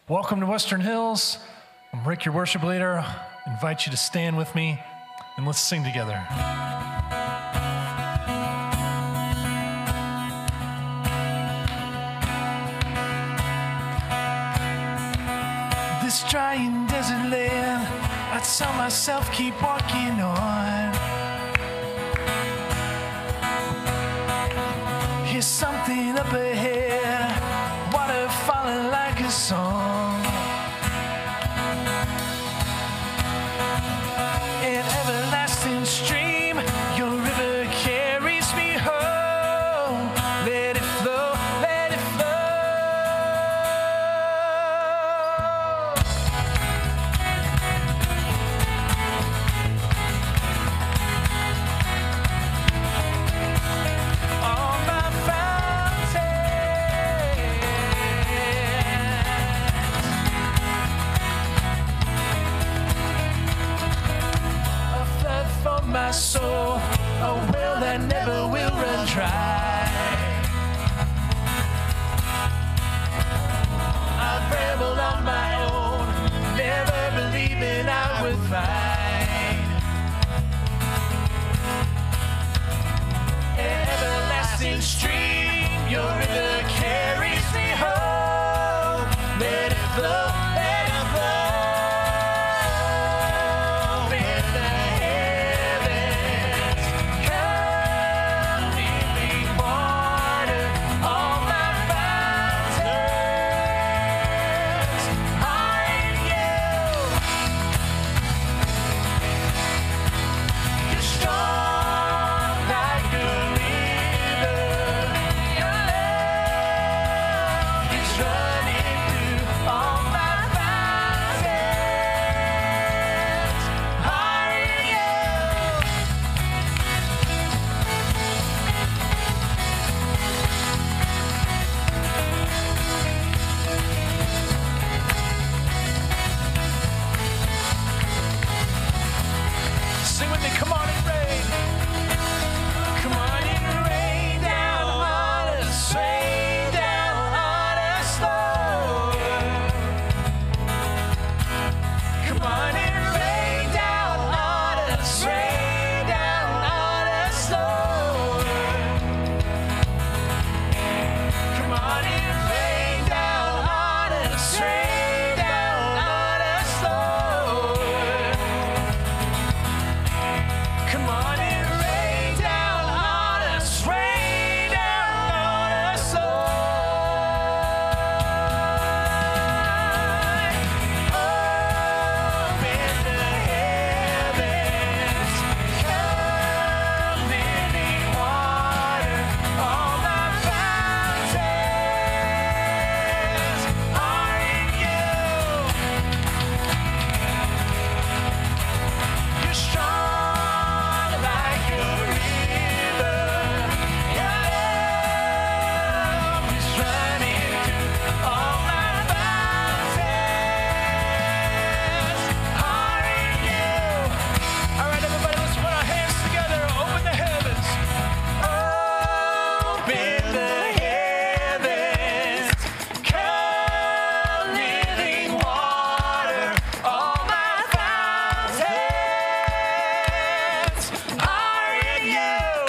Welcome to Western Hills. I'm Rick, your worship leader. I invite you to stand with me and let's sing together. This dry and desert land, I tell myself keep walking on. Here's something up ahead, water falling like a song. An everlasting stream, your river carries me home. Let it flow, let it flow. All my fountains, a flood for my soul, a well that never will run dry. I've rambled on my own, never believing I would find an everlasting stream. Your river carries me home. Let it flow, let it flow. In the heavens, come living water. All my fountains are in you. You're strong like a river. Your love is running through all my fountains are in you. Sing with me, come on and rain. Come on and rain down on us, rain down on us, Lord. Come on and rain down on us, rain down on us, Lord. Come on and rain down on us, rain down on us, Lord. Come on and rain down on us, rain down on us, Lord. Open the heavens, come living water. All my fountains are in you. You're strong like a river. Your love is running through all my fountains are in you. All right, everybody, let's put our hands together. Open the heavens. Open the heavens. Come living water. All my fountains are in you.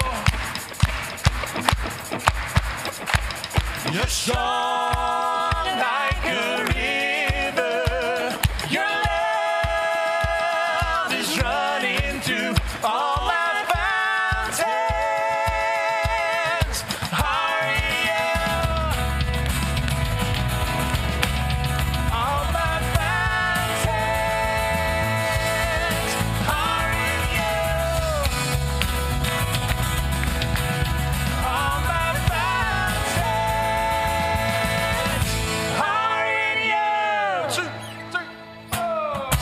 You're strong like a river. Your love is running through all my fountains are in you. All my fountains are in you. All my fountains are in you. 2, 3, 4.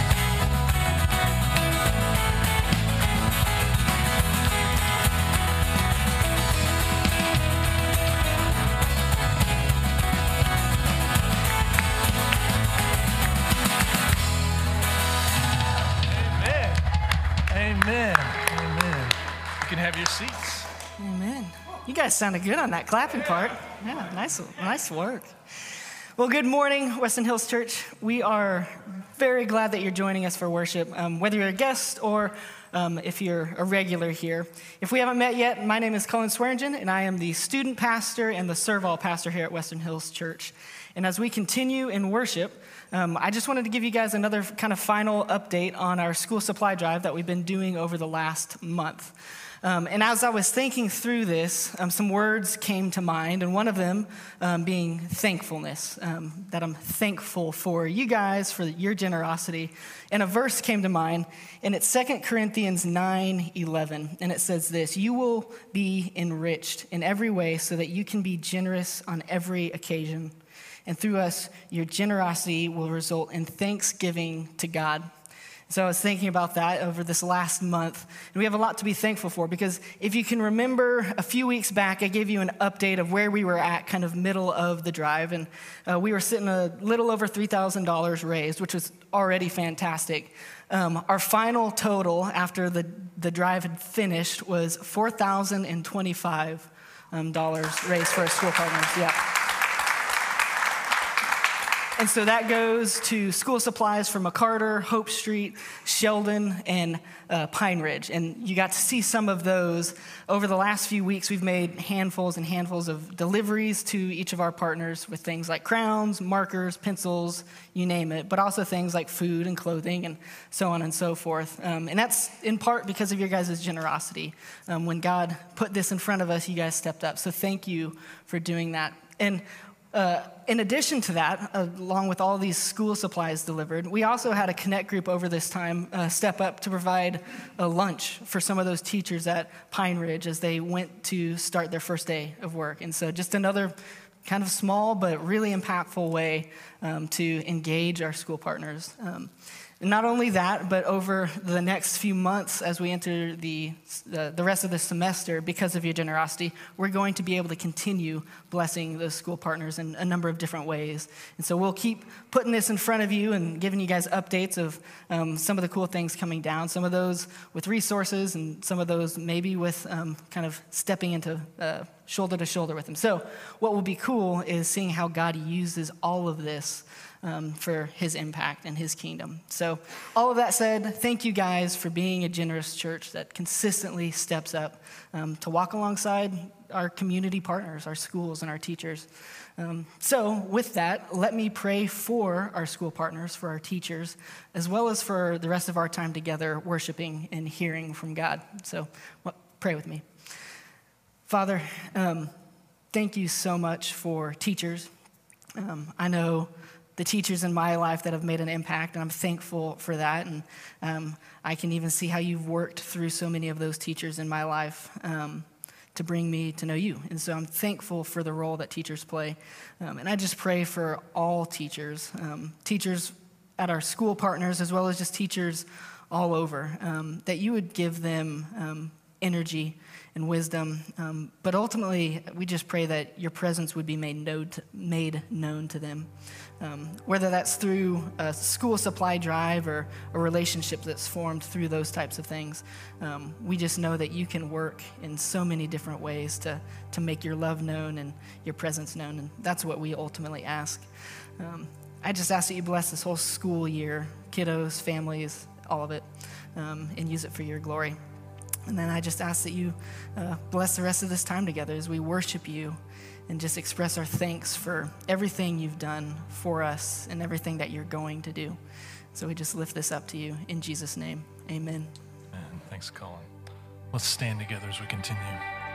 Amen. Amen. Amen. You can have your seats. Amen. You guys sounded good on that clapping part. Yeah, nice work. Well, good morning, Weston Hills Church. We are very glad that you're joining us for worship, whether you're a guest or if you're a regular here. If we haven't met yet, my name is Colin Swearingen, and I am the student pastor and the serve-all pastor here at Western Hills Church. And as we continue in worship, I just wanted to give you guys another kind of final update on our school supply drive that we've been doing over the last month. And as I was thinking through this, some words came to mind, and one of them being thankfulness, that I'm thankful for you guys, for your generosity. And a verse came to mind, and it's 2 Corinthians 9:11, and it says this: "You will be enriched in every way so that you can be generous on every occasion. And through us, your generosity will result in thanksgiving to God." So I was thinking about that over this last month, and we have a lot to be thankful for, because if you can remember a few weeks back, I gave you an update of where we were at kind of middle of the drive, and we were sitting a little over $3,000 raised, which was already fantastic. Our final total after the drive had finished was $4,025 raised for our school partners. Yeah. And so that goes to school supplies for McCarter, Hope Street, Sheldon, and Pine Ridge. And you got to see some of those. Over the last few weeks, we've made handfuls and handfuls of deliveries to each of our partners with things like crowns, markers, pencils, you name it, but also things like food and clothing and so on and so forth. And that's in part because of your guys' generosity. When God put this in front of us, you guys stepped up. So thank you for doing that. And in addition to that, along with all these school supplies delivered, we also had a connect group over this time step up to provide a lunch for some of those teachers at Pine Ridge as they went to start their first day of work. And so just another kind of small but really impactful way to engage our school partners. And not only that, but over the next few months as we enter the rest of the semester, because of your generosity, we're going to be able to continue blessing those school partners in a number of different ways. And so we'll keep putting this in front of you and giving you guys updates of some of the cool things coming down, some of those with resources and some of those maybe with kind of stepping into shoulder to shoulder with them. So what will be cool is seeing how God uses all of this for his impact and his kingdom. So all of that said, thank you guys for being a generous church that consistently steps up to walk alongside our community partners, our schools and our teachers. So with that, let me pray for our school partners, for our teachers, as well as for the rest of our time together worshiping and hearing from God. So pray with me. Father, thank you so much for teachers. I know the teachers in my life that have made an impact, and I'm thankful for that. And I can even see how you've worked through so many of those teachers in my life to bring me to know you. And so I'm thankful for the role that teachers play. And I just pray for all teachers, teachers at our school partners, as well as just teachers all over, that you would give them energy and wisdom. But ultimately, we just pray that your presence would be made known to them. Whether that's through a school supply drive or a relationship that's formed through those types of things. We just know that you can work in so many different ways to make your love known and your presence known, and that's what we ultimately ask. I just ask that you bless this whole school year, kiddos, families, all of it, and use it for your glory. And then I just ask that you bless the rest of this time together as we worship you and just express our thanks for everything you've done for us and everything that you're going to do. So we just lift this up to you in Jesus' name. Amen. Amen. Thanks, Colin. Let's stand together as we continue.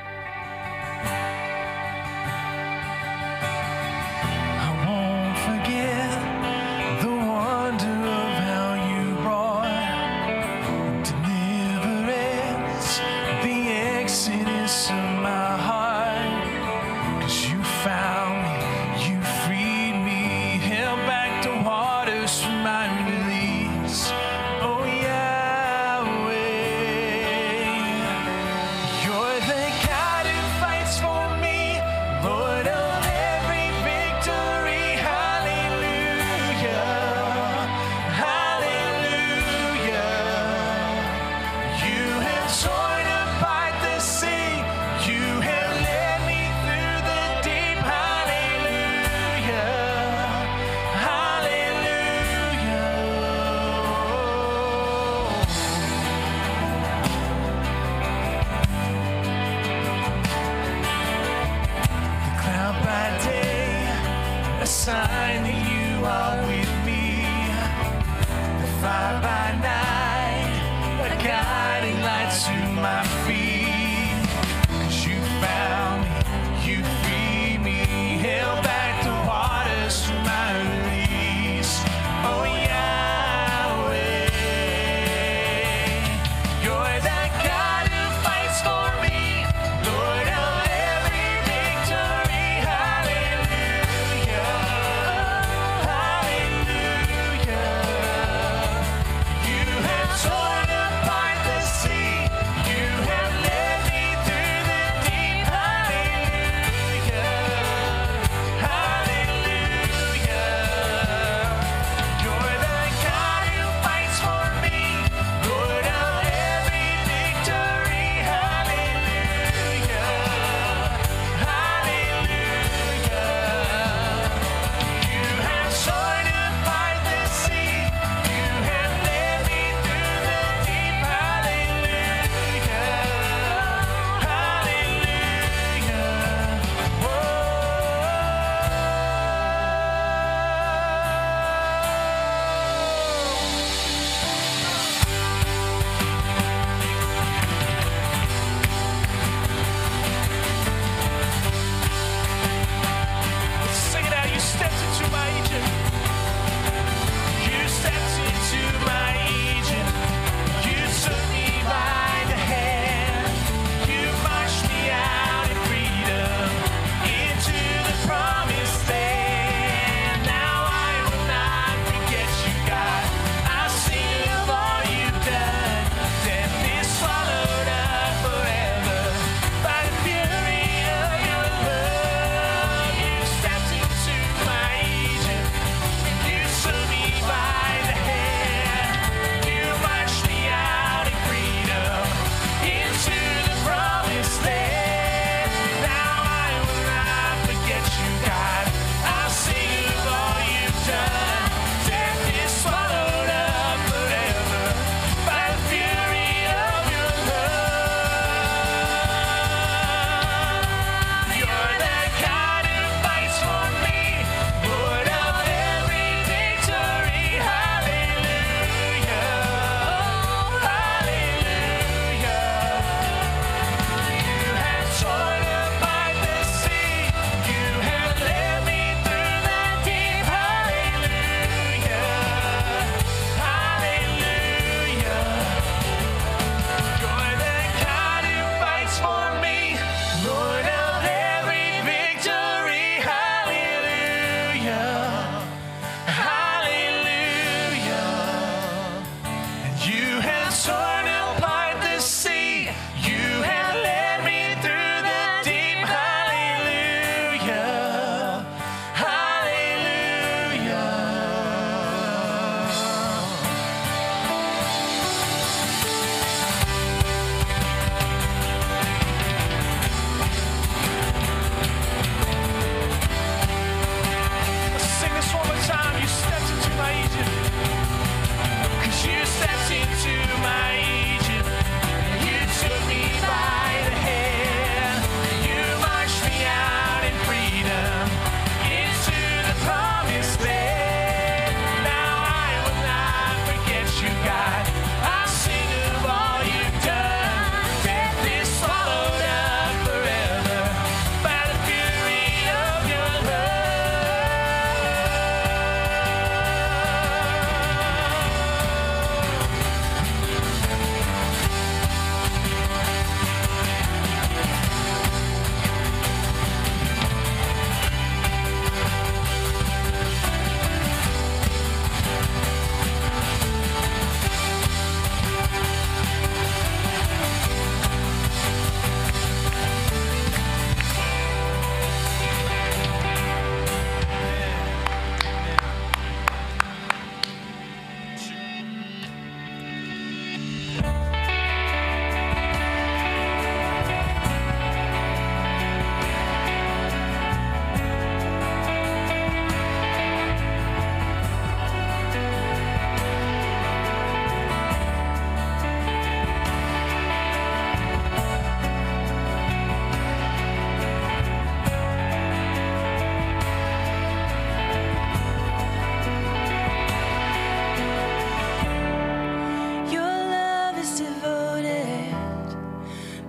I won't forget the wonder of how you brought deliverance, the exodus of my heart. 'Cause you found me, you freed me, held back the waters for my release. Oh Yahweh, you're the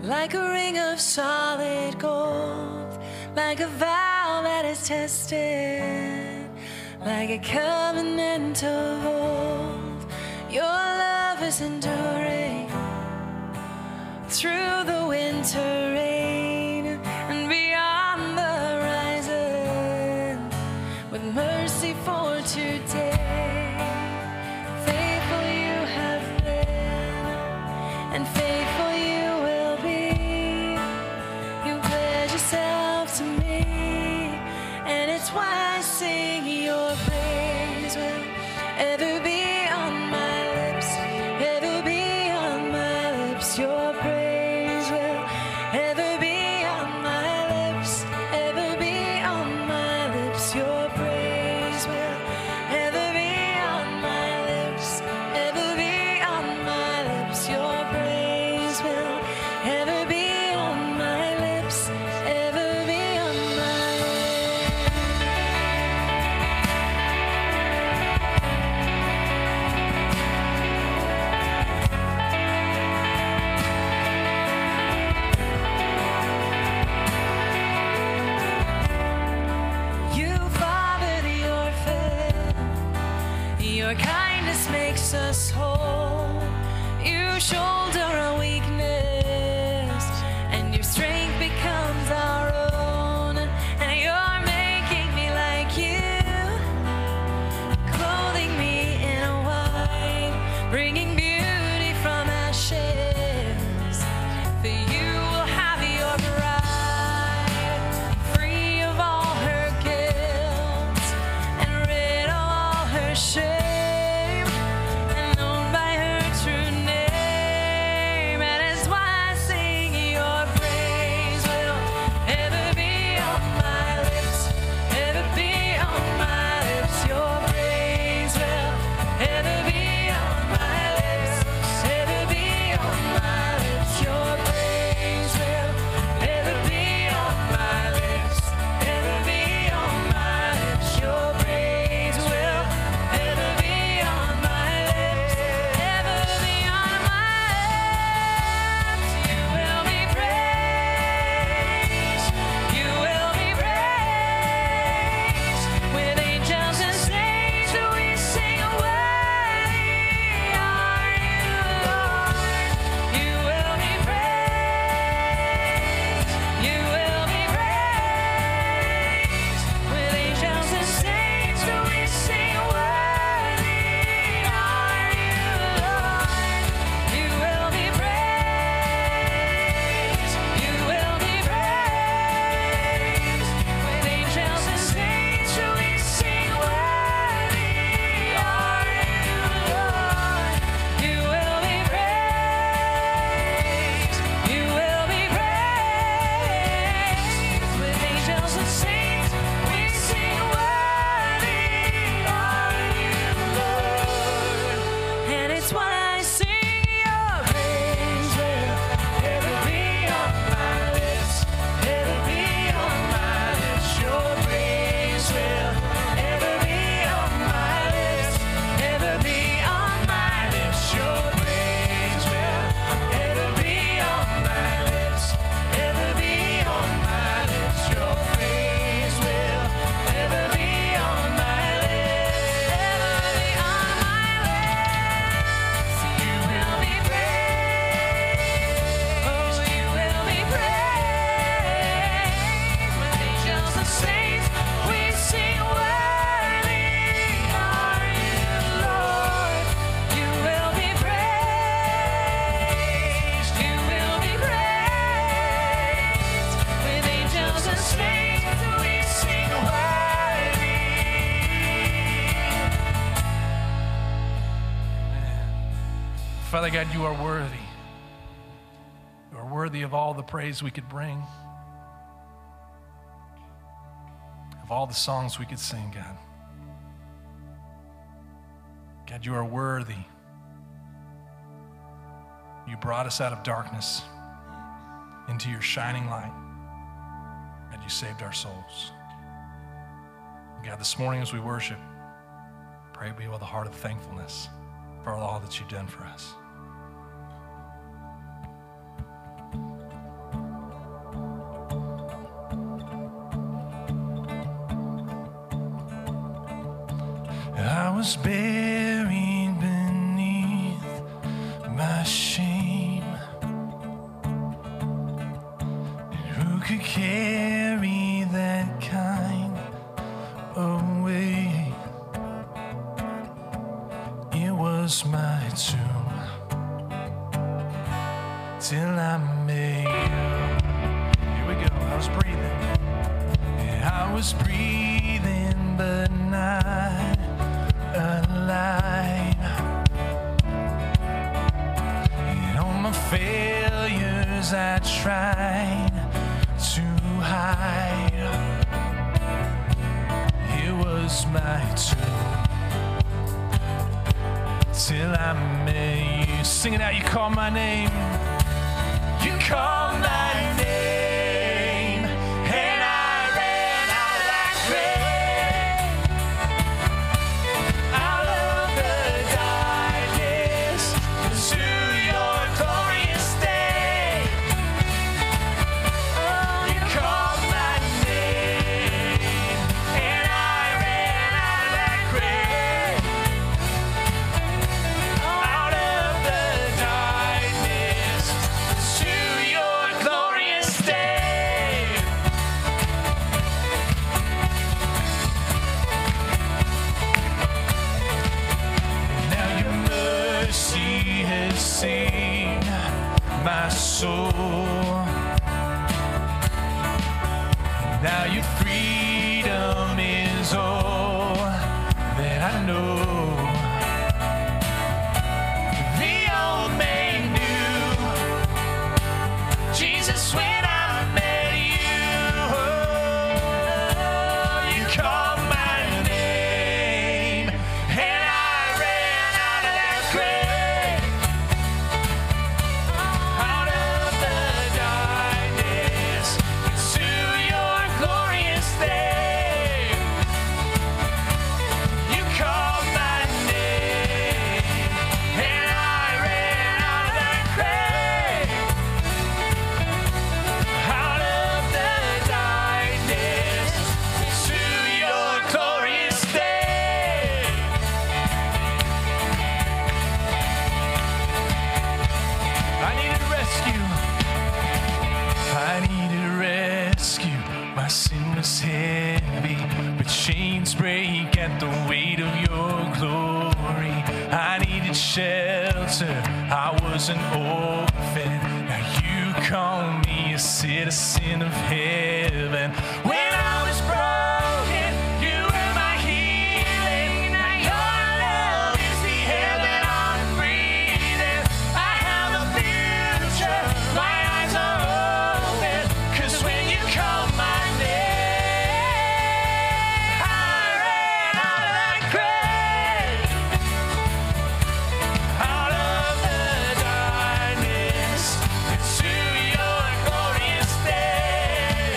like a ring of solid gold, like a vow that is tested, like a covenant of old. Your love is enduring through the winter rain and beyond the horizon, with mercy for today. Faithful you have been, and faithful you will be. You pledge yourself to me, and it's why I sing your praise will ever be on my lips, ever be on my lips. Your praise will ever be on my lips, ever be on my lips. Your praise will ever be on my lips, ever be on my lips. Your praise will ever be on my lips, ever be on my You father the orphan, your kindness makes us whole. You shoulder our weakness, and your strength becomes our own. And you're making me like you, clothing me in white, bringing beauty from ashes. For you will have your bride, free of all her guilt and rid of all her shame, and known by her true name. And it's why I sing your praise will ever be on my lips, ever be on my lips. Your praise will ever be on my lips, ever be on my lips. Your praise will ever be on my lips, ever be on my lips. Your praise will ever be on my lips, ever be on my lips. You will be praised, you will be praised. With angels and saints we sing, worthy are you, Lord. You will be praised, you will be praised. With angels and saints we sing, worthy are you, Lord. You will be praised, you will be praised. With angels and saints we sing, worthy are you, Lord. You will be praised, you will be praised. With angels and saints we sing, worthy are you, Lord. And it's why I sing your praise will ever be on my lips, ever be on my lips. Your praise will ever be on my lips, ever be on my lips. Your praise will ever be on my lips, ever be on my lips. Your praise will ever be on my lips, ever be on my lips. You will be praised, oh, you will be praised. With angels and saints we sing, worthy are you, Lord. You will be praised, you will be praised. With angels and saints we sing, worthy. Father God, you are worthy. You are worthy of all the praise we could bring, of all the songs we could sing, God. God, you are worthy. You brought us out of darkness into your shining light, and you saved our souls. God, this morning as we worship, pray be with a heart of thankfulness for all that you've done for us. was buried beneath my shame. And who could carry that kind of weight? It was my tomb till I made you. Here we go. I was breathing. I was breathing, but not alive. And all my failures I tried to hide. It was my tomb till I met you. Sing it out, you call my name. You call my name, and I ran out like rain, out of the darkness to your glorious day. Oh, you called my name, and I ran out like rain, out of the darkness to your glorious day. Now your mercy has saved my soul. Now your freedom is all that I know. The old man knew Jesus when I met you. Oh, you called my name, and I ran out of that grave, out of the darkness to your glorious day. You called my name, and I ran out of that grave, out of the darkness to your glorious day. I needed rescue. I needed rescue. My sin was heavy, but chains break at the weight of your glory. I needed shelter. I was an orphan. Now you call me a citizen of heaven. When I was broken, you were my healing. Now your love is the air that I'm breathing. I have a future. My eyes are open. 'Cause when you call my name, I ran out of that grave, out of the darkness to your glorious day.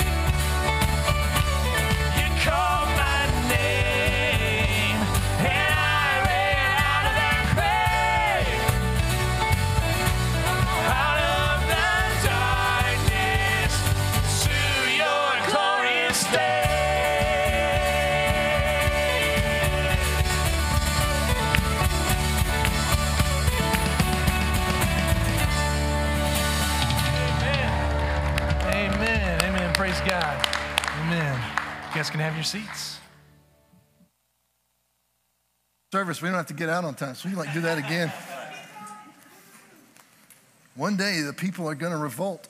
You called my name, and I ran out of that grave, out of the darkness to your glorious day. Amen. Amen. Amen. Praise God. Amen. You guys can have your seats. Service, we don't have to get out on time, so we can do that again. One day the people are going to revolt.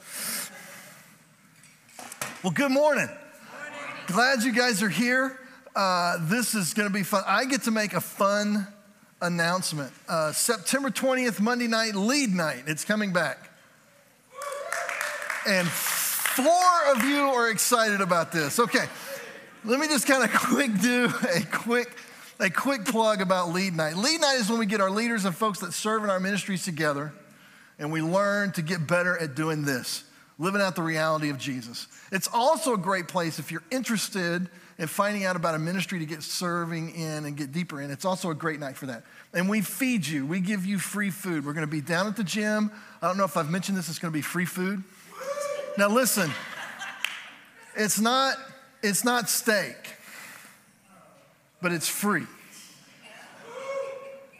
Well, good morning. Glad you guys are here. This is going to be fun. I get to make a fun announcement. September 20th, Monday night, lead night. It's coming back. And 4 of you are excited about this. Okay, let me just kind of do a quick plug about lead night. Lead night is when we get our leaders and folks that serve in our ministries together, and we learn to get better at doing this, living out the reality of Jesus. It's also a great place if you're interested in finding out about a ministry to get serving in and get deeper in. It's also a great night for that. And we feed you. We give you free food. We're going to be down at the gym. I don't know if I've mentioned this. It's going to be free food. Now listen, it's not steak, but it's free.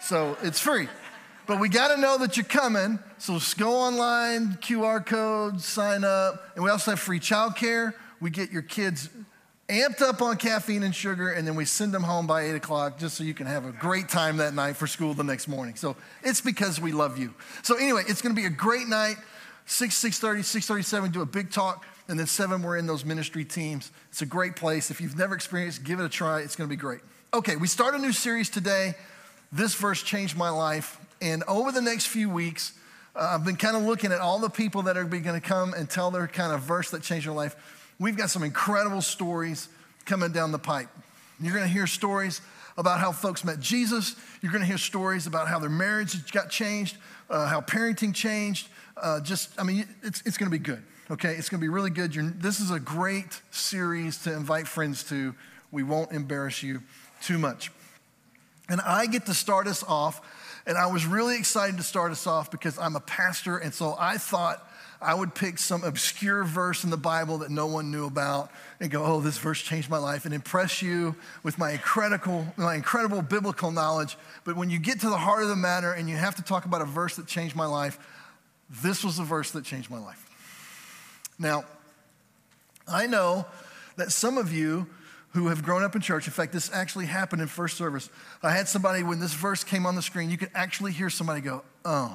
So it's free. But we got to know that you're coming. So just go online, QR code, sign up. And we also have free childcare. We get your kids amped up on caffeine and sugar, and then we send them home by 8 o'clock just so you can have a great time that night for school the next morning. So it's because we love you. So anyway, it's going to be a great night. 6:30, 6:37, do a big talk. And then 7, we're in those ministry teams. It's a great place. If you've never experienced, give it a try. It's going to be great. Okay, we start a new series today. This verse changed my life. And over the next few weeks, I've been kind of looking at all the people that are going to come and tell their kind of verse that changed their life. We've got some incredible stories coming down the pipe. You're going to hear stories about how folks met Jesus. You're going to hear stories about how their marriage got changed, how parenting changed. It's going to be good, okay? It's going to be really good. This is a great series to invite friends to. We won't embarrass you too much. And I get to start us off, and I was really excited to start us off because I'm a pastor, and so I thought I would pick some obscure verse in the Bible that no one knew about and go, oh, this verse changed my life, and impress you with my incredible biblical knowledge. But when you get to the heart of the matter and you have to talk about a verse that changed my life, this was the verse that changed my life. Now, I know that some of you who have grown up in church, in fact, this actually happened in first service. I had somebody, when this verse came on the screen, you could actually hear somebody go, oh.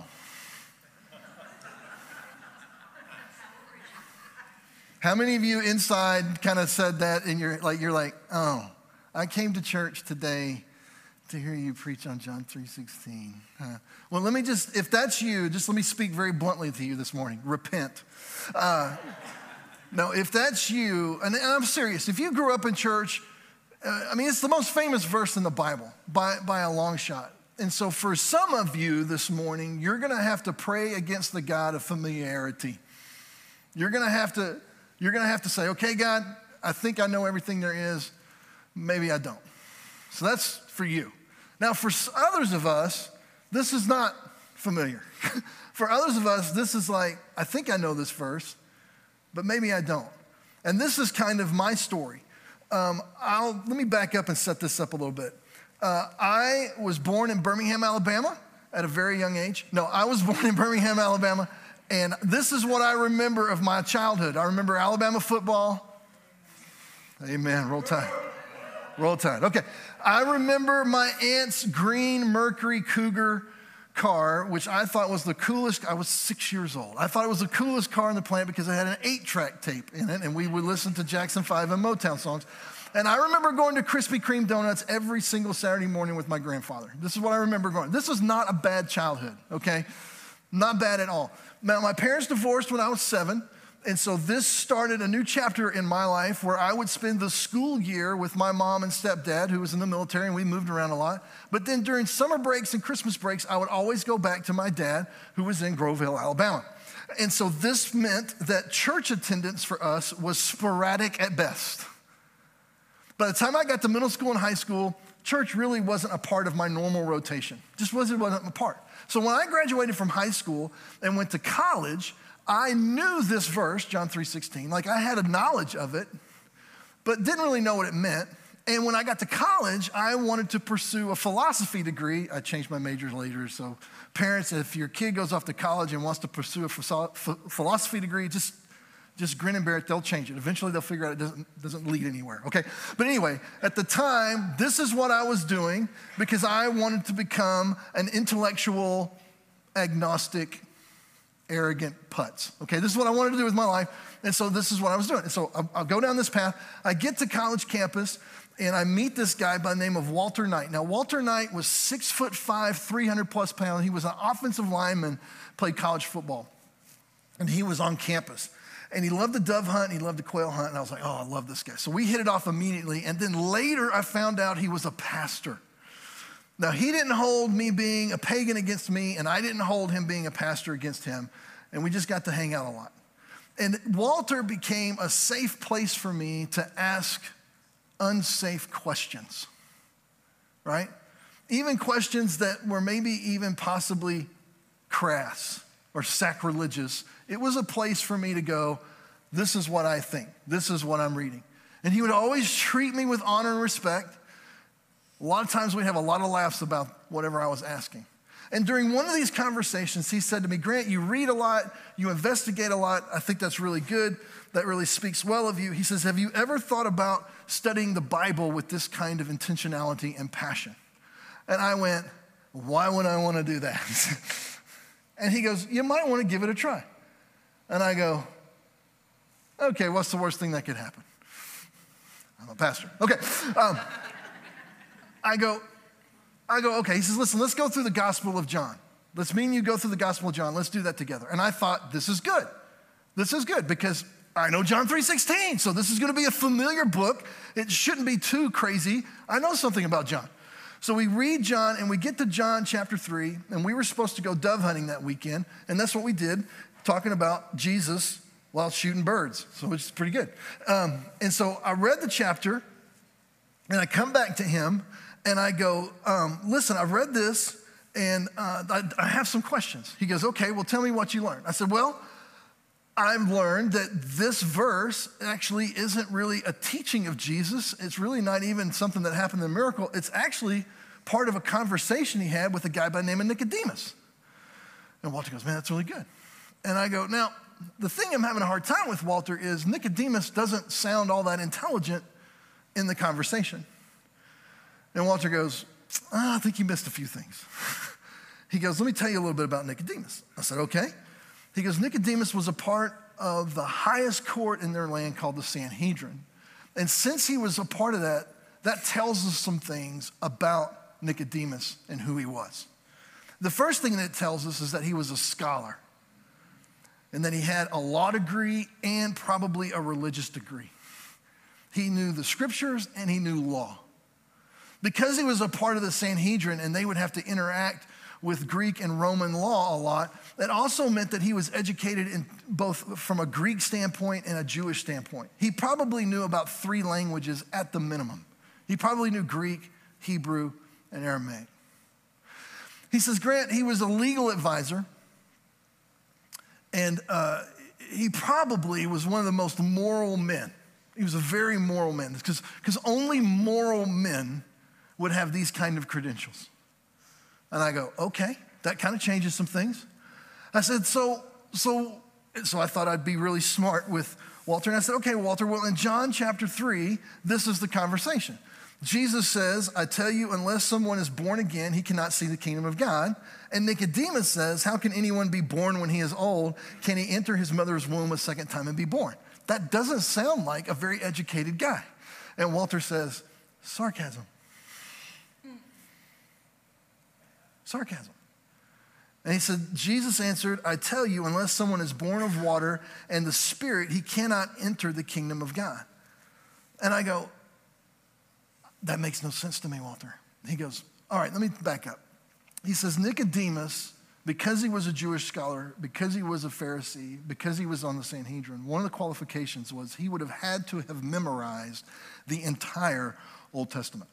How many of you inside kind of said that and you're like, oh, I came to church today to hear you preach on John 3:16. Well, if that's you, just let me speak very bluntly to you this morning. Repent. No, if that's you, and I'm serious, if you grew up in church, it's the most famous verse in the Bible by a long shot. And so for some of you this morning, you're going to have to pray against the God of familiarity. You're going to have to say, okay, God, I think I know everything there is. Maybe I don't. So that's for you. Now, for others of us, this is not familiar. For others of us, this is like, I think I know this verse, but maybe I don't. And this is kind of my story. Let me back up and set this up a little bit. I was born in Birmingham, Alabama at a very young age. No, I was born in Birmingham, Alabama. And this is what I remember of my childhood. I remember Alabama football. Amen. Roll Tide. Roll Tide. Okay. I remember my aunt's green Mercury Cougar car, which I thought was the coolest. I was 6 years old. I thought it was the coolest car on the planet because it had an 8-track tape in it, and we would listen to Jackson 5 and Motown songs. And I remember going to Krispy Kreme donuts every single Saturday morning with my grandfather. This is what I remember going. This was not a bad childhood, okay? Not bad at all. Now, my parents divorced when I was 7, and so this started a new chapter in my life where I would spend the school year with my mom and stepdad, who was in the military, and we moved around a lot. But then during summer breaks and Christmas breaks, I would always go back to my dad, who was in Groveville, Alabama. And so this meant that church attendance for us was sporadic at best. By the time I got to middle school and high school, church really wasn't a part of my normal rotation. Just wasn't a part. So when I graduated from high school and went to college, I knew this verse, John 3:16. Like, I had a knowledge of it, but didn't really know what it meant. And when I got to college, I wanted to pursue a philosophy degree. I changed my major later. So parents, if your kid goes off to college and wants to pursue a philosophy degree, just grin and bear it. They'll change it. Eventually, they'll figure out it doesn't lead anywhere, okay? But anyway, at the time, this is what I was doing because I wanted to become an intellectual, agnostic, arrogant putz, okay? This is what I wanted to do with my life, and so this is what I was doing. And so I'll go down this path. I get to college campus, and I meet this guy by the name of Walter Knight. Now, Walter Knight was 6'5", 300-plus pounds. He was an offensive lineman, played college football, and he was on campus. And he loved the dove hunt, and he loved the quail hunt, and I was like, oh, I love this guy. So we hit it off immediately, and then later I found out he was a pastor. Now, he didn't hold me being a pagan against me, and I didn't hold him being a pastor against him, and we just got to hang out a lot. And Walter became a safe place for me to ask unsafe questions, right? Even questions that were maybe even possibly crass or sacrilegious. It was a place for me to go, this is what I think. This is what I'm reading. And he would always treat me with honor and respect. A lot of times we have a lot of laughs about whatever I was asking. And during one of these conversations, he said to me, Grant, you read a lot, you investigate a lot. I think that's really good. That really speaks well of you. He says, have you ever thought about studying the Bible with this kind of intentionality and passion? And I went, why would I want to do that? And he goes, you might want to give it a try. And I go, okay, what's the worst thing that could happen? I'm a pastor. Okay. I go, okay. He says, listen, let's go through the Gospel of John. Let's me and you go through the Gospel of John. Let's do that together. And I thought, this is good. This is good because I know John 3:16, so this is going to be a familiar book. It shouldn't be too crazy. I know something about John. So we read John, and we get to John chapter 3, and we were supposed to go dove hunting that weekend, and that's what we did, talking about Jesus while shooting birds, so which is pretty good. And so I read the chapter, and I come back to him, and I go, listen, I've read this, and I have some questions. He goes, okay, well, tell me what you learned. I said, well, I've learned that this verse actually isn't really a teaching of Jesus. It's really not even something that happened in a miracle. It's actually part of a conversation he had with a guy by the name of Nicodemus. And Walter goes, man, that's really good. And I go, now, the thing I'm having a hard time with, Walter, is Nicodemus doesn't sound all that intelligent in the conversation. And Walter goes, I think you missed a few things. He goes, let me tell you a little bit about Nicodemus. I said, okay. He goes, Nicodemus was a part of the highest court in their land called the Sanhedrin. And since he was a part of that, that tells us some things about Nicodemus and who he was. The first thing that it tells us is that he was a scholar and that he had a law degree and probably a religious degree. He knew the scriptures and he knew law. Because he was a part of the Sanhedrin and they would have to interact with Greek and Roman law a lot, that also meant that he was educated in both from a Greek standpoint and a Jewish standpoint. He probably knew about 3 languages at the minimum. He probably knew Greek, Hebrew, and Aramaic. He says, Grant, he was a legal advisor, and he probably was one of the most moral men. He was a very moral man, because only moral men would have these kind of credentials. And I go, okay, that kind of changes some things. I said, so I thought I'd be really smart with Walter. And I said, okay, Walter, well, in John chapter 3, this is the conversation. Jesus says, I tell you, unless someone is born again, he cannot see the kingdom of God. And Nicodemus says, how can anyone be born when he is old? Can he enter his mother's womb a second time and be born? That doesn't sound like a very educated guy. And Walter says, sarcasm. Sarcasm. And he said, Jesus answered, I tell you, unless someone is born of water and the Spirit, he cannot enter the kingdom of God. And I go, that makes no sense to me, Walter. He goes, all right, let me back up. He says, Nicodemus, because he was a Jewish scholar, because he was a Pharisee, because he was on the Sanhedrin, one of the qualifications was he would have had to have memorized the entire Old Testament.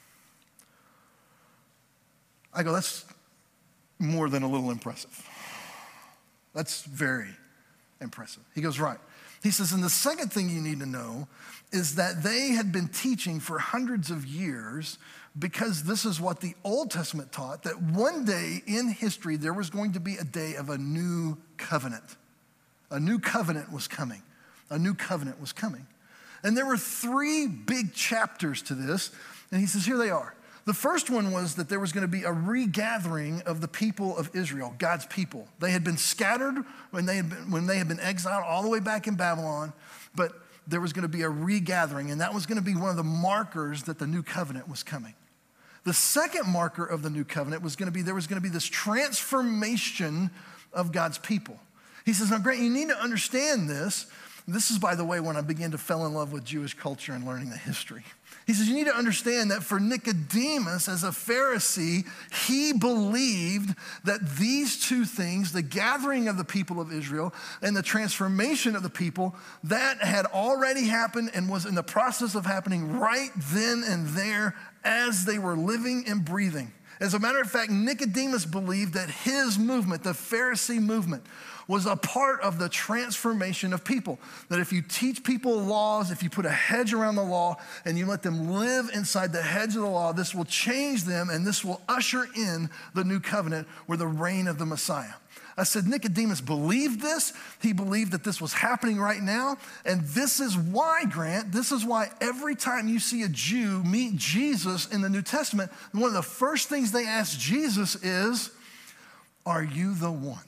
I go, that's more than a little impressive. That's very impressive. He goes, right. He says, and the second thing you need to know is that they had been teaching for hundreds of years, because this is what the Old Testament taught, that one day in history there was going to be a day of a new covenant. A new covenant was coming. A new covenant was coming. And there were 3 big chapters to this, and he says, here they are. The first one was that there was going to be a regathering of the people of Israel, God's people. They had been scattered when they had been exiled all the way back in Babylon, but there was going to be a regathering, and that was going to be one of the markers that the new covenant was coming. The second marker of the new covenant was going to be there was going to be this transformation of God's people. He says, now, Grant, you need to understand this. This is, by the way, when I began to fall in love with Jewish culture and learning the history. He says, you need to understand that for Nicodemus, as a Pharisee, he believed that these 2 things, the gathering of the people of Israel and the transformation of the people, that had already happened and was in the process of happening right then and there as they were living and breathing. As a matter of fact, Nicodemus believed that his movement, the Pharisee movement, was a part of the transformation of people. That if you teach people laws, if you put a hedge around the law and you let them live inside the hedge of the law, this will change them and this will usher in the new covenant where the reign of the Messiah. I said, Nicodemus believed this. He believed that this was happening right now. And this is why, Grant, this is why every time you see a Jew meet Jesus in the New Testament, one of the first things they ask Jesus is, are you the one?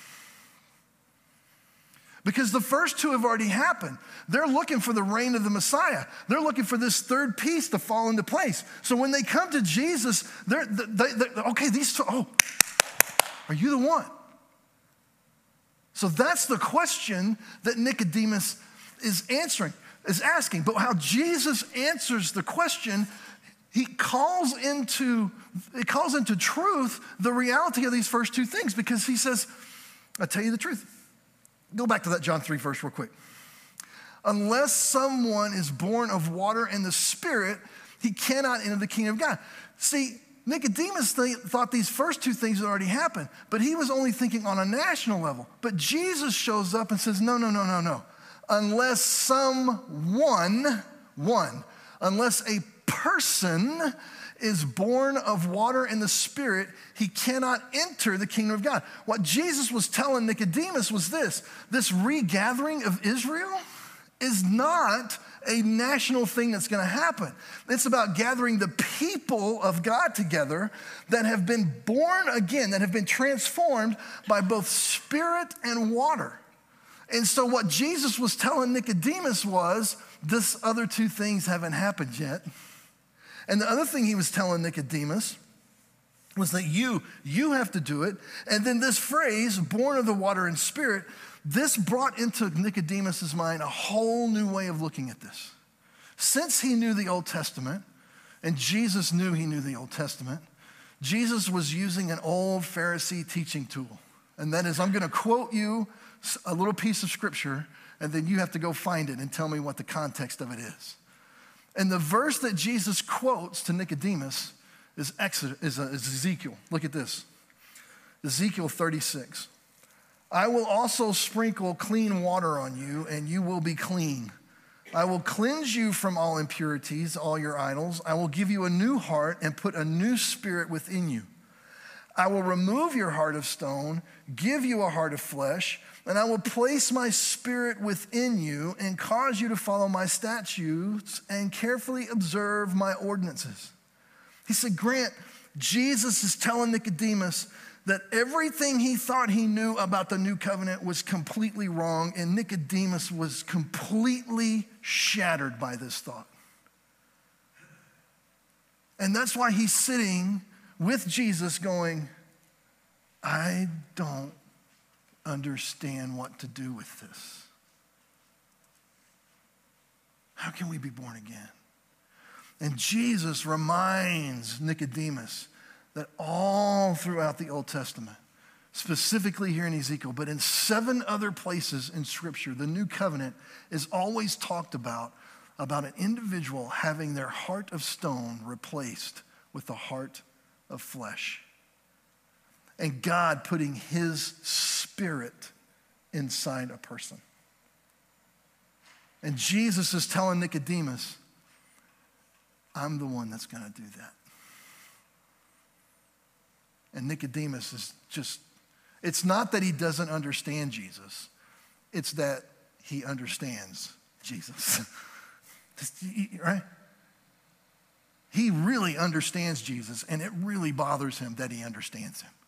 Because the first two have already happened. They're looking for the reign of the Messiah. They're looking for this third piece to fall into place. So when they come to Jesus, they're okay, these two, are you the one? So that's the question that Nicodemus is asking. But how Jesus answers the question, it calls into truth the reality of these first two things, because he says, I'll tell you the truth. Go back to that John 3 verse real quick. Unless someone is born of water and the Spirit, he cannot enter the kingdom of God. See, Nicodemus thought these first two things had already happened, but he was only thinking on a national level. But Jesus shows up and says, no. Unless unless a person is born of water and the Spirit, he cannot enter the kingdom of God. What Jesus was telling Nicodemus was this regathering of Israel is not a national thing that's going to happen. It's about gathering the people of God together that have been born again, that have been transformed by both Spirit and water. And so what Jesus was telling Nicodemus was, this other two things haven't happened yet. And the other thing he was telling Nicodemus was that you have to do it. And then this phrase, born of the water and Spirit, this brought into Nicodemus's mind a whole new way of looking at this. Since he knew the Old Testament, and Jesus knew he knew the Old Testament, Jesus was using an old Pharisee teaching tool. And that is, I'm going to quote you a little piece of scripture, and then you have to go find it and tell me what the context of it is. And the verse that Jesus quotes to Nicodemus is Ezekiel. Look at this. Ezekiel 36. I will also sprinkle clean water on you, and you will be clean. I will cleanse you from all impurities, all your idols. I will give you a new heart and put a new spirit within you. I will remove your heart of stone, give you a heart of flesh, and I will place my spirit within you and cause you to follow my statutes and carefully observe my ordinances. He said, Grant, Jesus is telling Nicodemus that everything he thought he knew about the new covenant was completely wrong, and Nicodemus was completely shattered by this thought. And that's why he's sitting with Jesus going, I don't understand what to do with this. How can we be born again? And Jesus reminds Nicodemus that all throughout the Old Testament, specifically here in Ezekiel, but in 7 other places in Scripture, the new covenant is always talked about an individual having their heart of stone replaced with the heart of flesh. And God putting his spirit inside a person. And Jesus is telling Nicodemus, I'm the one that's going to do that. And Nicodemus is just, it's not that he doesn't understand Jesus. It's that he understands Jesus. Right? He really understands Jesus, and it really bothers him that he understands him.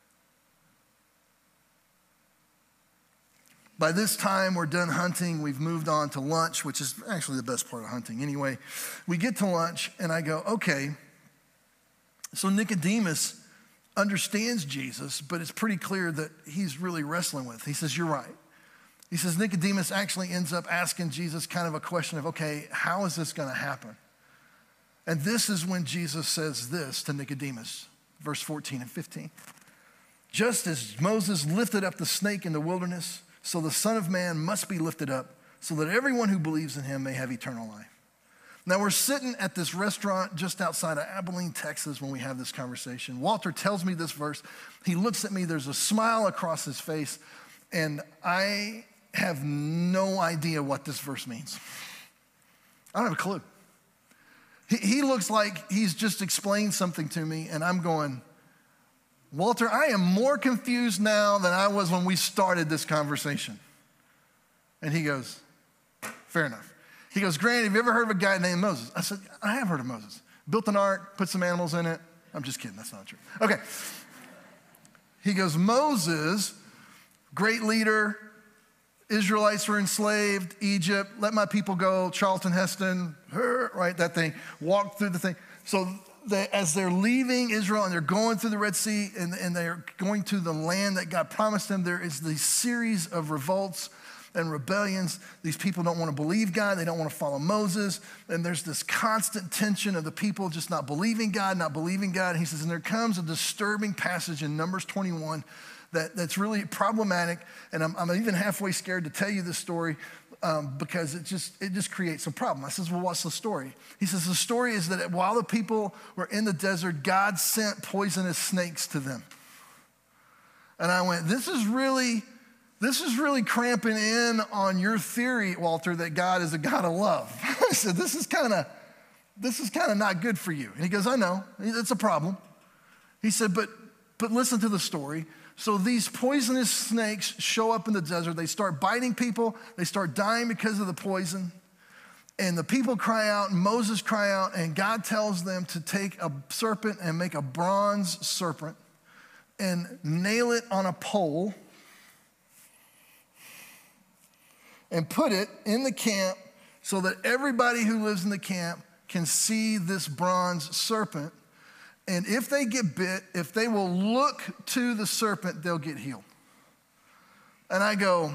By this time, we're done hunting. We've moved on to lunch, which is actually the best part of hunting. Anyway, we get to lunch, and I go, okay, so Nicodemus understands Jesus, but it's pretty clear that he's really wrestling with. He says, you're right. He says, Nicodemus actually ends up asking Jesus kind of a question of, okay, how is this going to happen? And this is when Jesus says this to Nicodemus, verse 14 and 15. Just as Moses lifted up the snake in the wilderness, so the Son of Man must be lifted up so that everyone who believes in him may have eternal life. Now, we're sitting at this restaurant just outside of Abilene, Texas, when we have this conversation. Walter tells me this verse. He looks at me. There's a smile across his face. And I have no idea what this verse means. I don't have a clue. He looks like he's just explained something to me, and I'm going, Walter, I am more confused now than I was when we started this conversation. And he goes, fair enough. He goes, Grant, have you ever heard of a guy named Moses? I said, I have heard of Moses. Built an ark, put some animals in it. I'm just kidding, that's not true. Okay. He goes, Moses, great leader, Israelites were enslaved, Egypt, let my people go, Charlton Heston, right, that thing, walked through the thing. So as they're leaving Israel and they're going through the Red Sea and they're going to the land that God promised them, there is this series of revolts and rebellions. These people don't want to believe God. They don't want to follow Moses. And there's this constant tension of the people just not believing God. And he says, and there comes a disturbing passage in Numbers 21 that's really problematic. And I'm even halfway scared to tell you this story because it just creates a problem. I says, well, what's the story? He says, the story is that while the people were in the desert, God sent poisonous snakes to them. And I went, this is really cramping in on your theory, Walter, that God is a God of love. I said, this is kind of not good for you. And he goes, I know, it's a problem. He said, but listen to the story. So these poisonous snakes show up in the desert. They start biting people. They start dying because of the poison. And the people cry out, and Moses cry out, and God tells them to take a serpent and make a bronze serpent and nail it on a pole and put it in the camp so that everybody who lives in the camp can see this bronze serpent. And if they get bit, if they will look to the serpent, they'll get healed. And I go,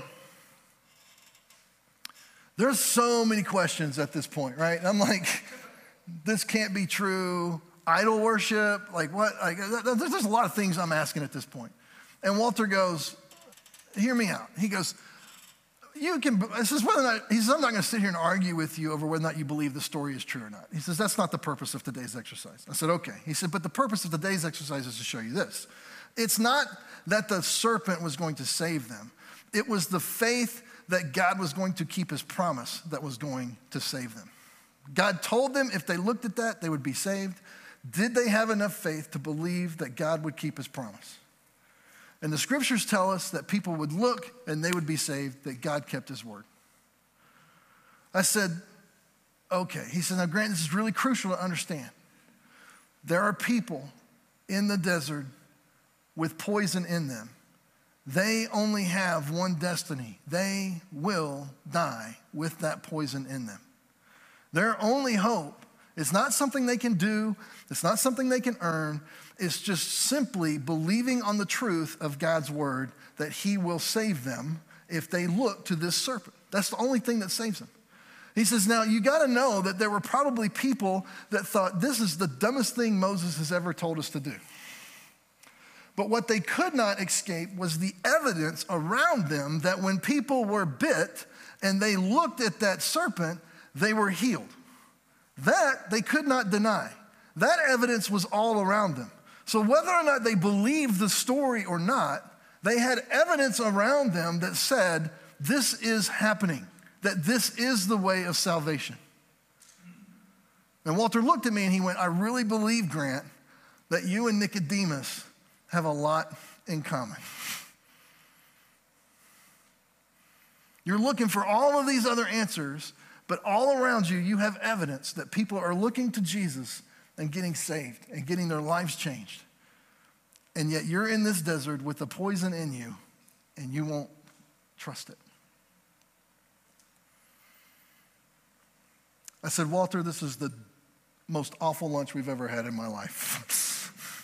there's so many questions at this point, right? And I'm like, this can't be true. Idol worship, like what? Like, there's a lot of things I'm asking at this point. And Walter goes, hear me out. He goes, he says, I'm not going to sit here and argue with you over whether or not you believe the story is true or not. He says, that's not the purpose of today's exercise. I said, okay. He said, but the purpose of today's exercise is to show you this. It's not that the serpent was going to save them. It was the faith that God was going to keep his promise that was going to save them. God told them if they looked at that, they would be saved. Did they have enough faith to believe that God would keep his promise? And the scriptures tell us that people would look and they would be saved, that God kept his word. I said, okay. He said, now Grant, this is really crucial to understand. There are people in the desert with poison in them. They only have one destiny. They will die with that poison in them. Their only hope is not something they can do. It's not something they can earn. It's just simply believing on the truth of God's word that he will save them if they look to this serpent. That's the only thing that saves them. He says, now you got to know that there were probably people that thought this is the dumbest thing Moses has ever told us to do. But what they could not escape was the evidence around them that when people were bit and they looked at that serpent, they were healed. That they could not deny. That evidence was all around them. So whether or not they believed the story or not, they had evidence around them that said, this is happening, that this is the way of salvation. And Walter looked at me and he went, I really believe, Grant, that you and Nicodemus have a lot in common. You're looking for all of these other answers, but all around you, you have evidence that people are looking to Jesus and getting saved and getting their lives changed. And yet you're in this desert with the poison in you and you won't trust it. I said, Walter, this is the most awful lunch we've ever had in my life.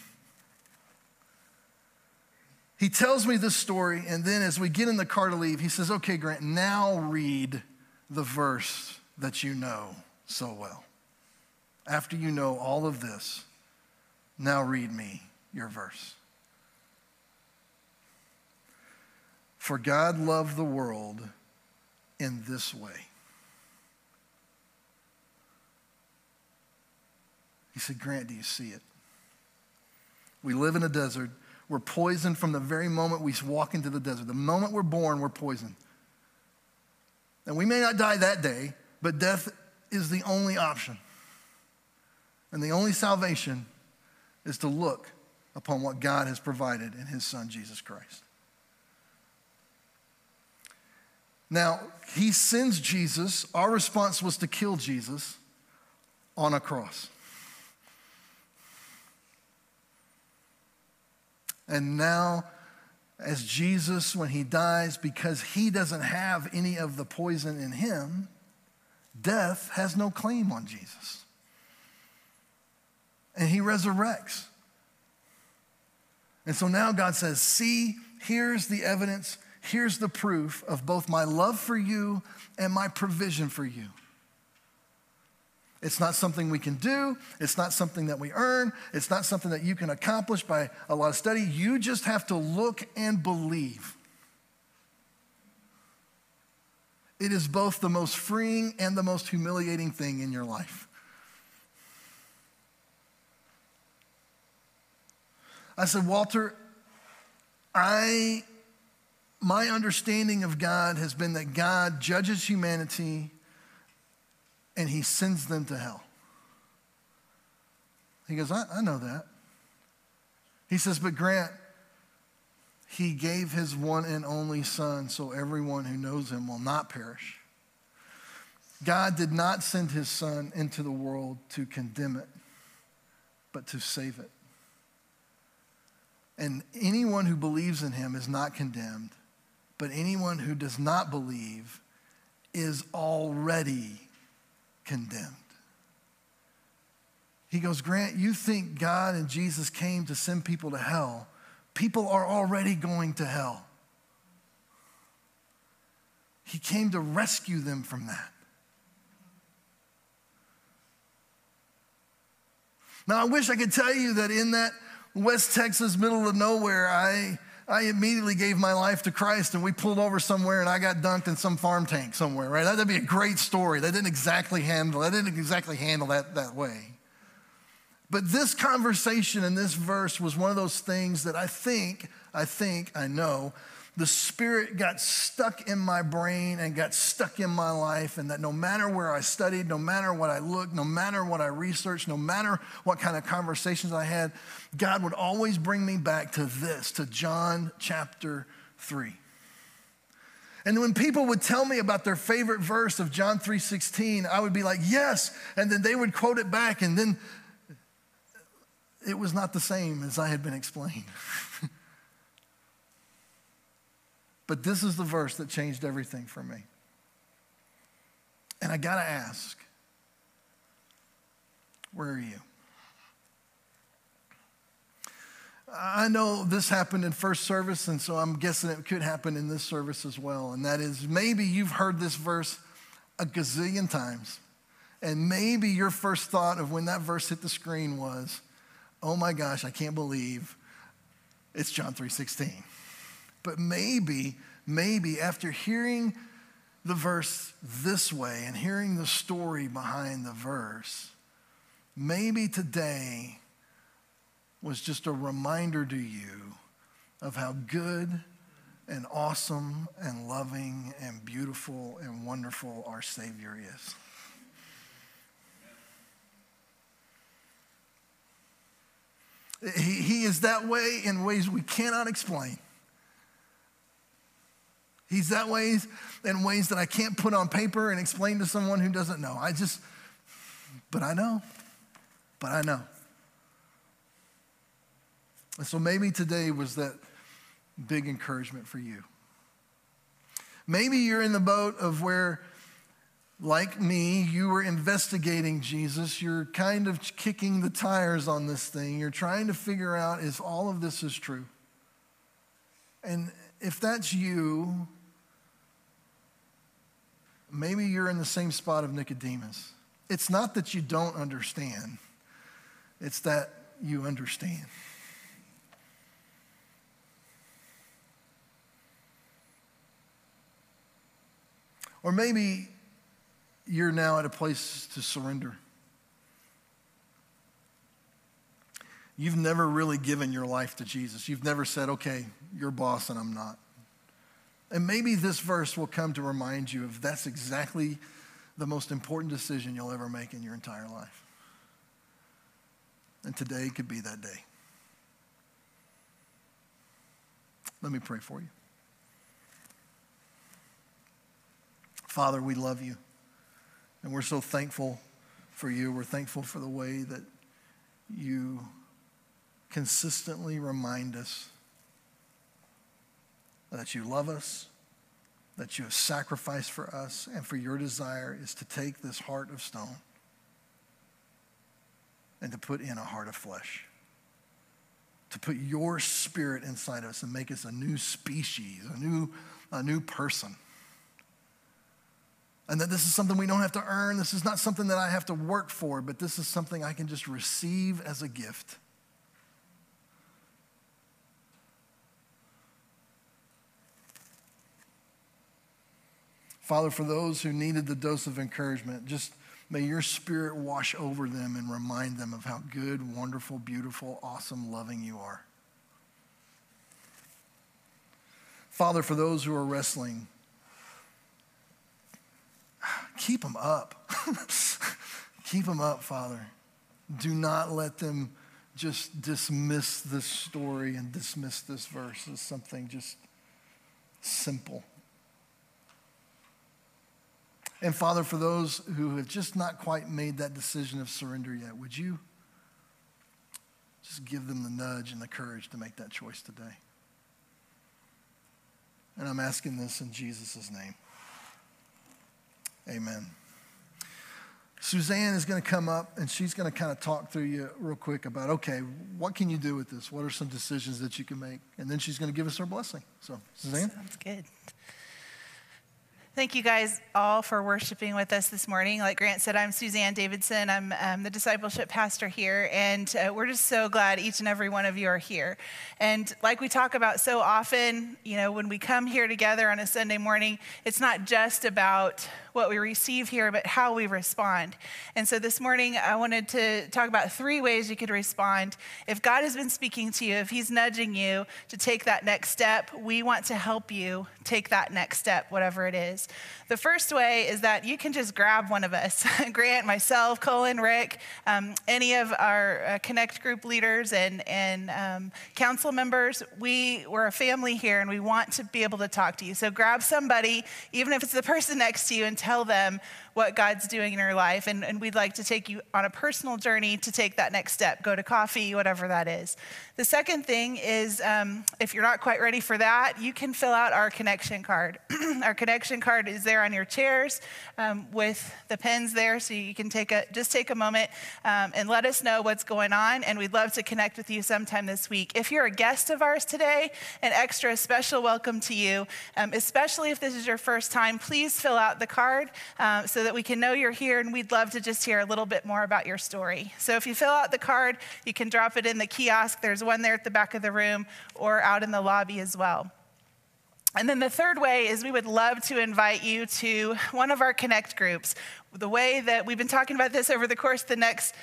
He tells me this story, and then as we get in the car to leave, he says, okay, Grant, now read the verse that you know so well. After you know all of this, now read me your verse. For God loved the world in this way. He said, Grant, do you see it? We live in a desert. We're poisoned from the very moment we walk into the desert. The moment we're born, we're poisoned. And we may not die that day, but death is the only option. And the only salvation is to look upon what God has provided in his Son, Jesus Christ. Now, he sends Jesus. Our response was to kill Jesus on a cross. And now, as Jesus, when he dies, because he doesn't have any of the poison in him, death has no claim on Jesus. And he resurrects. And so now God says, see, here's the evidence, here's the proof of both my love for you and my provision for you. It's not something we can do. It's not something that we earn. It's not something that you can accomplish by a lot of study. You just have to look and believe. It is both the most freeing and the most humiliating thing in your life. I said, Walter, my understanding of God has been that God judges humanity and he sends them to hell. He goes, I know that. He says, but Grant, he gave his one and only Son so everyone who knows him will not perish. God did not send his Son into the world to condemn it, but to save it. And anyone who believes in him is not condemned, but anyone who does not believe is already condemned. He goes, Grant, you think God and Jesus came to send people to hell. People are already going to hell. He came to rescue them from that. Now, I wish I could tell you that in that West Texas, middle of nowhere, I immediately gave my life to Christ and we pulled over somewhere and I got dunked in some farm tank somewhere, right? That'd be a great story. I didn't exactly handle that way. But this conversation and this verse was one of those things that I know, the Spirit got stuck in my brain and got stuck in my life, and that no matter where I studied, no matter what I looked, no matter what I researched, no matter what kind of conversations I had, God would always bring me back to this, to John chapter 3. And when people would tell me about their favorite verse of John 3:16, I would be like, yes, and then they would quote it back, and then it was not the same as I had been explained. But this is the verse that changed everything for me. And I gotta ask, where are you? I know this happened in first service, and so I'm guessing it could happen in this service as well. And that is, maybe you've heard this verse a gazillion times. And maybe your first thought of when that verse hit the screen was, oh my gosh, I can't believe it's John 3:16. But maybe after hearing the verse this way and hearing the story behind the verse, maybe today was just a reminder to you of how good and awesome and loving and beautiful and wonderful our Savior is. He is that way in ways we cannot explain. He's that way in ways that I can't put on paper and explain to someone who doesn't know. But I know. And so maybe today was that big encouragement for you. Maybe you're in the boat of where, like me, you were investigating Jesus. You're kind of kicking the tires on this thing. You're trying to figure out if all of this is true. And if that's you, maybe you're in the same spot of Nicodemus. It's not that you don't understand. It's that you understand. Or maybe you're now at a place to surrender. you've never really given your life to Jesus. You've never said, okay, you're boss and I'm not. And maybe this verse will come to remind you of that's exactly the most important decision you'll ever make in your entire life. And today could be that day. Let me pray for you. Father, we love you, and we're so thankful for you. We're thankful for the way that you consistently remind us that you love us, that you have sacrificed for us, and for your desire is to take this heart of stone and to put in a heart of flesh, to put your spirit inside us and make us a new species, a new person. And that this is something we don't have to earn. This is not something that I have to work for, but this is something I can just receive as a gift. Father, for those who needed the dose of encouragement, just may your spirit wash over them and remind them of how good, wonderful, beautiful, awesome, loving you are. Father, for those who are wrestling, keep them up. Keep them up, Father. Do not let them just dismiss this story and dismiss this verse as something just simple. And Father, for those who have just not quite made that decision of surrender yet, would you just give them the nudge and the courage to make that choice today? And I'm asking this in Jesus' name. Amen. Suzanne is going to come up and she's going to kind of talk through you real quick about, okay, what can you do with this? What are some decisions that you can make? And then she's going to give us her blessing. So, Suzanne? Sounds good. Thank you guys all for worshiping with us this morning. Like Grant said, I'm Suzanne Davidson. I'm the discipleship pastor here, and we're just so glad each and every one of you are here. And like we talk about so often, you know, when we come here together on a Sunday morning, it's not just about what we receive here, but how we respond. And so this morning, I wanted to talk about 3 ways you could respond. If God has been speaking to you, if he's nudging you to take that next step, we want to help you take that next step, whatever it is. The first way is that you can just grab one of us, Grant, myself, Colin, Rick, any of our Connect group leaders and council members. We're a family here, and we want to be able to talk to you. So grab somebody, even if it's the person next to you, and tell them what God's doing in your life. And we'd like to take you on a personal journey to take that next step. Go to coffee, whatever that is. The second thing is, if you're not quite ready for that, you can fill out our connection card. Our connection card is there on your chairs with the pens there, so you can take a moment and let us know what's going on, and we'd love to connect with you sometime this week. If you're a guest of ours today, an extra special welcome to you, especially if this is your first time. Please fill out the card so that we can know you're here, and we'd love to just hear a little bit more about your story. So if you fill out the card, you can drop it in the kiosk. There's one there at the back of the room or out in the lobby as well. And then the third way is we would love to invite you to one of our Connect groups. The way that we've been talking about this over the course of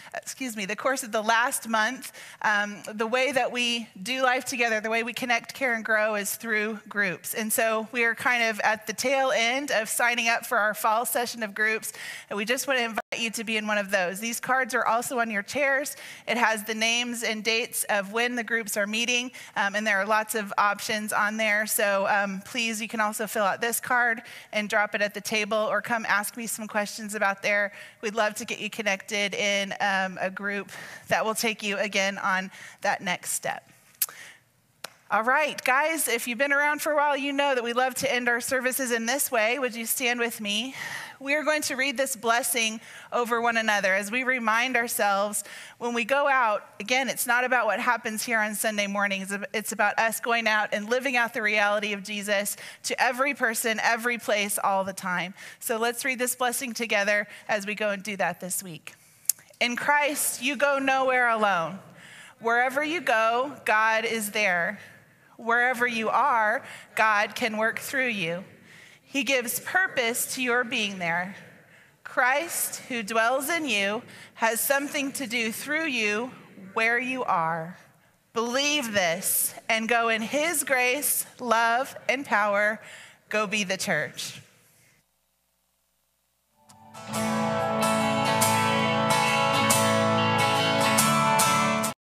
the course of the last month, the way that we do life together, the way we connect, care, and grow is through groups. And so we are kind of at the tail end of signing up for our fall session of groups, and we just want to invite you to be in one of those. These cards are also on your chairs. It has the names and dates of when the groups are meeting, and there are lots of options on there. So please, you can also fill out this card and drop it at the table, or come ask me some questions about there. We'd love to get you connected in a group that will take you again on that next step. All right, guys, if you've been around for a while, you know that we love to end our services in this way. Would you stand with me? We are going to read this blessing over one another as we remind ourselves when we go out. Again, it's not about what happens here on Sunday mornings. It's about us going out and living out the reality of Jesus to every person, every place, all the time. So let's read this blessing together as we go and do that this week. In Christ, you go nowhere alone. Wherever you go, God is there. Wherever you are, God can work through you. He gives purpose to your being there. Christ, who dwells in you, has something to do through you where you are. Believe this and go in his grace, love, and power. Go be the church.